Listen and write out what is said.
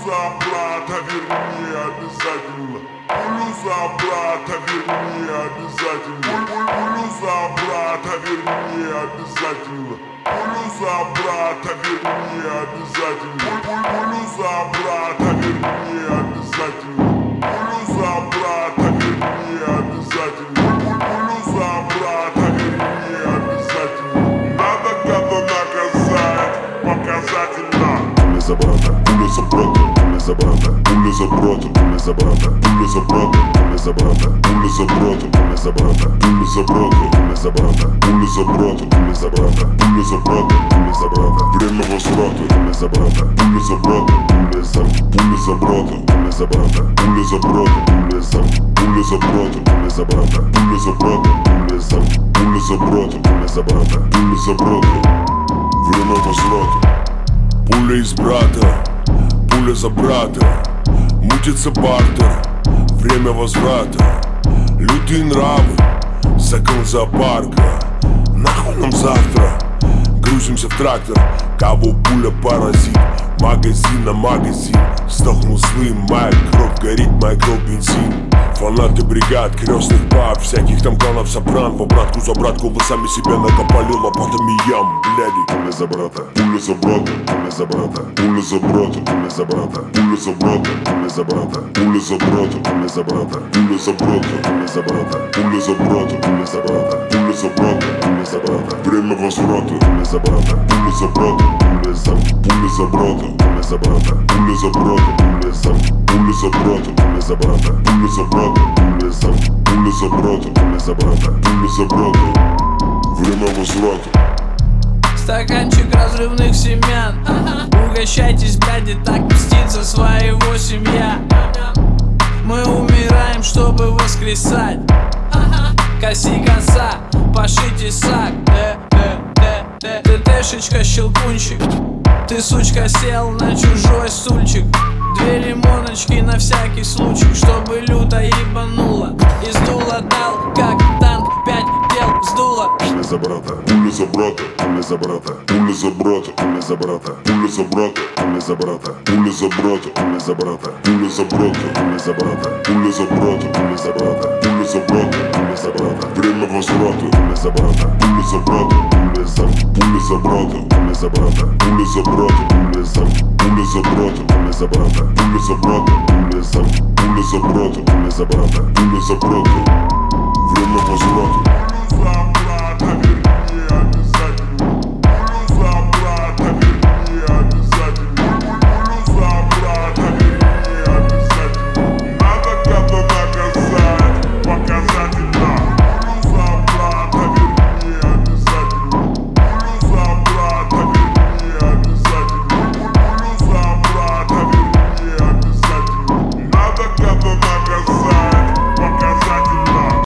за брата верни обязательно. Пулю за брата верни обязательно. Пулю за брата верни обязательно. Пулю за брата верни обязательно. Пулю за брата верни обязательно. Пулю за брата верни обязательно. Пулю за брата верни обязательно. Надо гада наказать показательно. Пуля за брата, пуля за брата, пуля за брата, пуля за брата, пуля за брата, пуля за брата, пуля за брата, пуля за брата, пуля за брата, пуля за брата, пуля за брата, пуля за брата, пуля за брата, пуля за брата, пуля за брата. Время возврата, пуля за брата, пуля за брата, пуля за брата, пуля за брата, пуля за брата, пуля за брата, пуля за брата, пуля за брата, пуля за брата, пуля за брата, пуля за брата. Время возврата. Пуля из брата, пуля за брата, мутится бартер, время возврата. Лютые нравы, закон зоопарка. Нахуй нам завтра, грузимся в трактор. Кого пуля паразит, магазин на магазин. Сдохнул злым, моя кровь горит, моя кровь бензин. Фанаты бригад, крестных баб, всяких там кланов сопран. По братку за братку вы сами себя накопали лопатами ям, бляди. Пуля за брата, пуля за брата, пуля за брата, пуля за брата, пуля за брата, пуля за брата, пуля за брата, пуля за брата, пуля за брата, пуля за брата, пуля за брата, пуля за брата, пуля за брата, пуля за брата, пуля за брата. Время возврата, пуля за брата, пуля за брата, пуля за брата, пуля за брата, пуля за брата, пуля за брата, пуля за брата, пуля за брата. Пуля за брата, пуля за брата, пуля за брата. Время возврата. Стаканчик разрывных семян. Угощайтесь, бляди, так мстится своего семья. Мы умираем, чтобы воскресать. Коси коса, пошите сак. ТТшечка, щелкунчик. Ты, сучка, сел на чужой стульчик. Две лимоночки на всякий случай, чтобы люто ебануло. И сдуло дал, как танк, 5 дел сдуло. Пуля за брата, пуля за брата, пуля за брата, пуля за брата, пуля за брата, пуля за брата, пуля за брата, пуля за брата, пуля за брата, пуля за брата, пуля за брата, пуля за брата, пуля за брата, пуля за брата, пуля за брата. Время возврата, пуля за брата, пуля за брата, пуля за брата, пуля за брата, пуля за брата, пуля за брата, пуля за брата, пуля за брата, пуля за брата, пуля за брата, пуля за брата. Время возврата.